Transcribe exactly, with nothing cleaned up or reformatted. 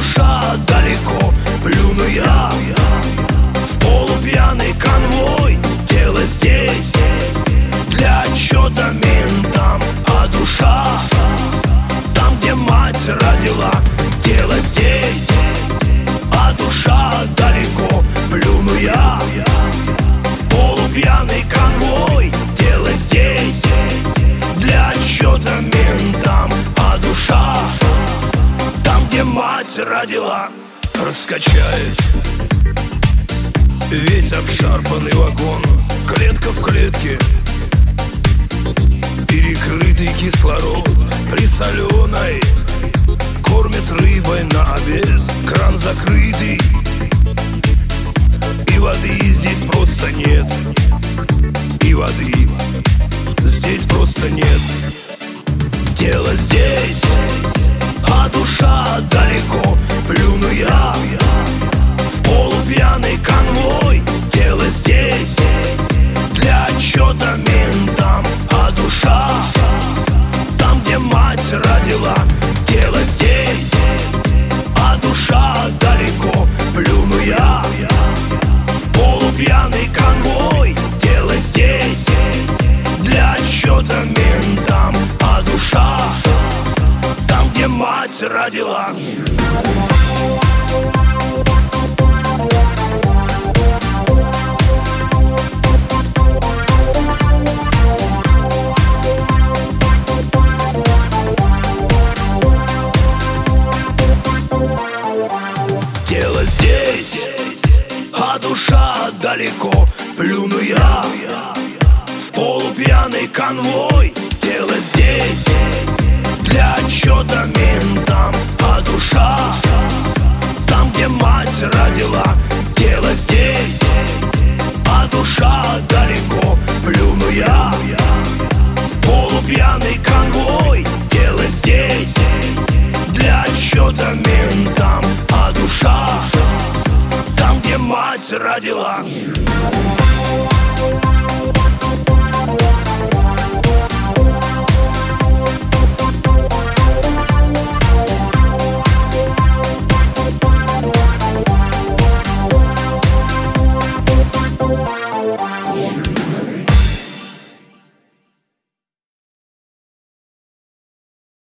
душа далеко. Плюну я в полупьяный конвой. Дело здесь для отчета ментам, а душа там, где мать родила. Дело здесь, а душа далеко. Плюну я в полупьяный конвой. Дело здесь для отчета ментам, а душа там, где мать родила. Раскачает весь обшарпанный вагон, клетка в клетке, перекрытый кислород присоленой. Кормят рыбой на обед, кран закрытый, и воды здесь просто нет. И воды здесь просто нет. Дело здесь, а душа далеко. Плюну я в полупьяный конвой. Дело здесь для отчета ментам, а душа там, где мать родила. Дело здесь, а душа далеко. Плюну я в полупьяный конвой. Дело здесь для отчета ментам, а душа там, где мать родила. Дело здесь, а душа далеко. Плюну я в полупьяный конвой. Дело здесь для отчета ментам, а душа там, где мать родила. Дело здесь, а душа далеко. Плюну я в полупьяный конвой. Дело здесь для отчета ментам, а душа там, где мать родила.